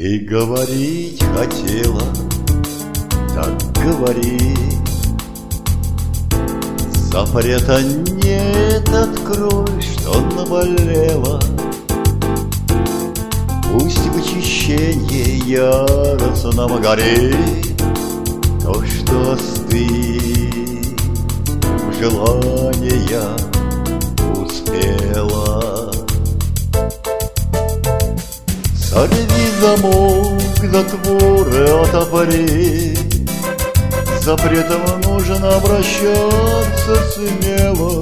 Ты говорить хотела, так говори. Запрета нет, открой, что наболело. Пусть в очищении яростном горит то, что остыть в желания успела. Сорви замок, затворы отопри. Запретом нужно обращаться смело.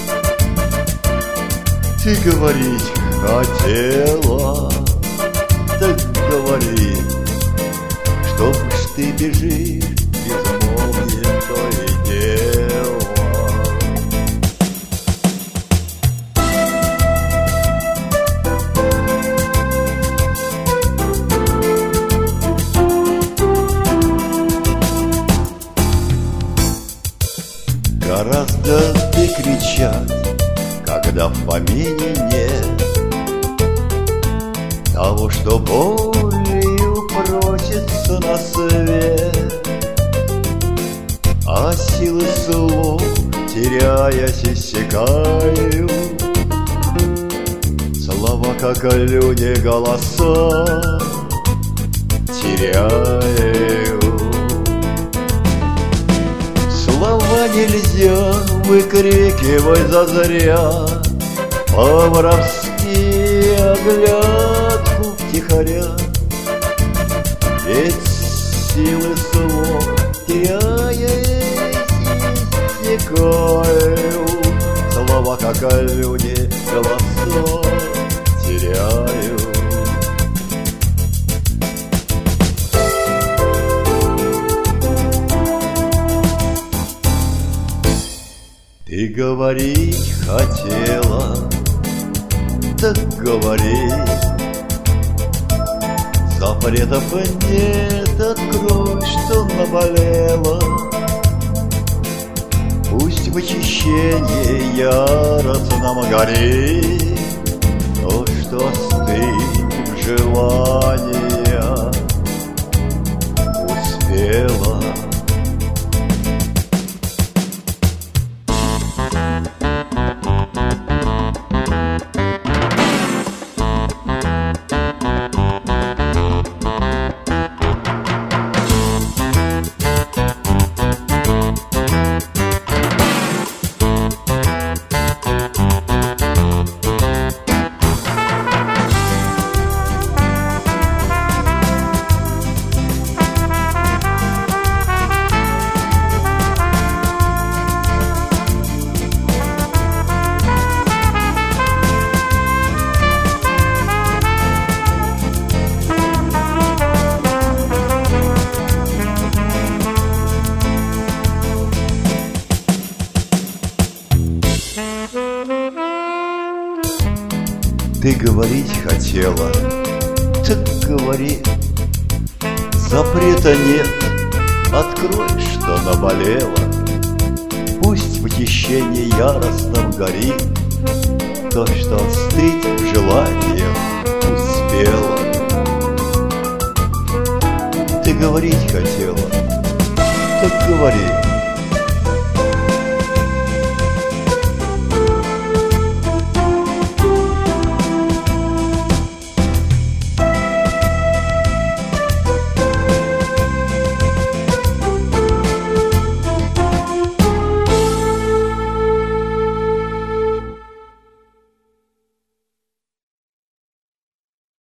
Ты говорить хотела, так говори, что ж ты бежишь, безмолвие то и дело. Гораздо ты кричать, когда в помине нет того, что болью просится на свет. А силы слов, теряясь, иссякают. Слова, как люди, голоса теряют. Слова нельзя выкрикивать зазря, по-воровски оглядку втихаря. Ведь силы слов, теряясь, иссякают. Слова, как люди, голоса теряют. Ты говорить хотела, так говори. Запретов нет, открой, что наболело. Пусть в очищении яростном горит то, что остыть в желания успела. Ты говорить хотела, так говори. Запрета нет, открой, что наболело. Пусть в очищении яростном горит то, что остыть в желаниях успела. Ты говорить хотела, так говори.